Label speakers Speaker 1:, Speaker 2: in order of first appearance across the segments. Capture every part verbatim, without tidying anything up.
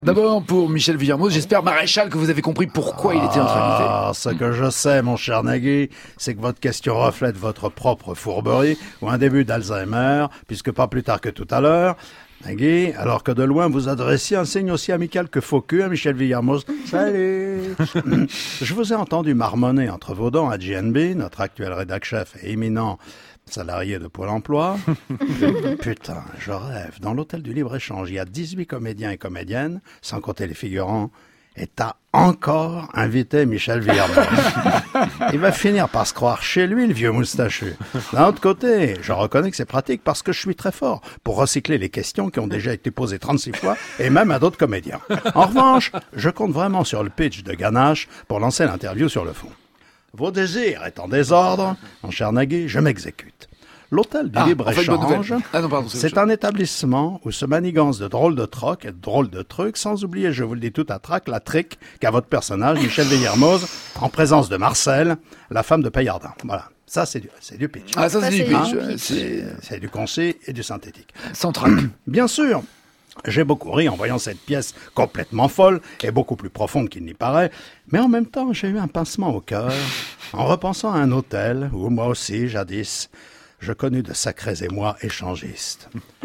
Speaker 1: D'abord, pour Michel Villermoz, j'espère, maréchal, que vous avez compris pourquoi il était notre invité.
Speaker 2: Ah, ce que je sais, mon cher Nagui, c'est que votre question reflète votre propre fourberie ou un début d'Alzheimer, puisque pas plus tard que tout à l'heure, Nagui, alors que de loin vous adressiez un signe aussi amical que faux cul à Michel Villermoz. Salut! Je vous ai entendu marmonner entre vos dents à J N B, notre actuel rédac-chef et éminent salarié de Pôle emploi. Putain, je rêve. Dans l'hôtel du Libre-Échange, il y a dix-huit comédiens et comédiennes, sans compter les figurants, et t'as encore invité Michel Villermoz. Il va finir par se croire chez lui, le vieux moustachu. D'un autre côté, je reconnais que c'est pratique parce que je suis très fort pour recycler les questions qui ont déjà été posées trente-six fois, et même à d'autres comédiens. En revanche, je compte vraiment sur le pitch de Ganache pour lancer l'interview sur le fond. Vos désirs étant en désordre, mon cher Nagui, je m'exécute. L'hôtel du
Speaker 1: Ah,
Speaker 2: Libre-Échange,
Speaker 1: ah non, pardon, c'est,
Speaker 2: c'est un établissement où se manigancent de drôles de trocs et de drôles de trucs, sans oublier, je vous le dis tout à trac, la trique qu'a votre personnage, Michel Villermoz, en présence de Marcel, la femme de Paillardin. Voilà. Ça, c'est du, c'est du pitch.
Speaker 1: Ah, ça, c'est, ça, du pitch.
Speaker 2: Hein, c'est, c'est du concis et du synthétique.
Speaker 1: Central.
Speaker 2: Bien sûr. J'ai beaucoup ri en voyant cette pièce complètement folle et beaucoup plus profonde qu'il n'y paraît, mais en même temps, j'ai eu un pincement au cœur en repensant à un hôtel où moi aussi, jadis, je connus de sacrés émois échangistes.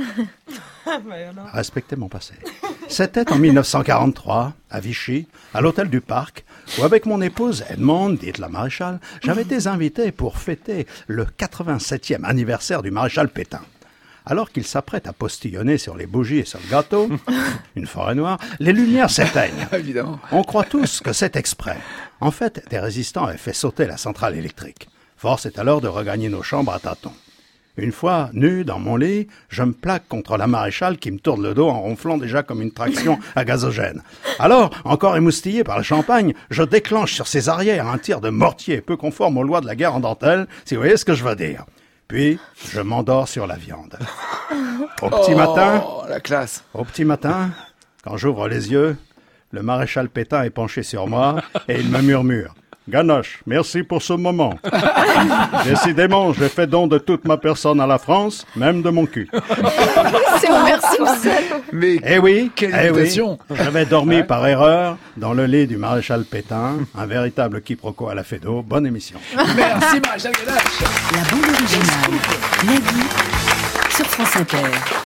Speaker 2: Respectez mon passé. C'était en dix-neuf cent quarante-trois, à Vichy, à l'hôtel du Parc, où avec mon épouse Edmonde, dite la maréchale, j'avais été invité pour fêter le quatre-vingt-septième anniversaire du maréchal Pétain. Alors qu'il s'apprête à postillonner sur les bougies et sur le gâteau, une forêt noire, les lumières s'éteignent.
Speaker 1: Évidemment.
Speaker 2: On croit tous que c'est exprès. En fait, des résistants avaient fait sauter la centrale électrique. Force est alors de regagner nos chambres à tâtons. Une fois, nu dans mon lit, je me plaque contre la maréchale qui me tourne le dos en ronflant déjà comme une traction à gazogène. Alors, encore émoustillé par le champagne, je déclenche sur ses arrières un tir de mortier peu conforme aux lois de la guerre en dentelle, si vous voyez ce que je veux dire. Puis, je m'endors sur la viande. Au petit
Speaker 1: oh,
Speaker 2: matin,
Speaker 1: la classe.
Speaker 2: Au petit matin, quand j'ouvre les yeux, le maréchal Pétain est penché sur moi et il me murmure. Ganache, merci pour ce moment. Décidément, j'ai fait don de toute ma personne à la France, même de mon cul.
Speaker 3: C'est un merci Marcel.
Speaker 1: Mais
Speaker 2: eh oui,
Speaker 1: quelle
Speaker 2: eh
Speaker 1: invitation.
Speaker 2: Oui, j'avais dormi ouais. par erreur dans le lit du maréchal Pétain, un véritable quiproquo à la Fédo. Bonne émission.
Speaker 1: Merci maréchal Ganache.
Speaker 4: La bande originale, Nagui, sur France Inter.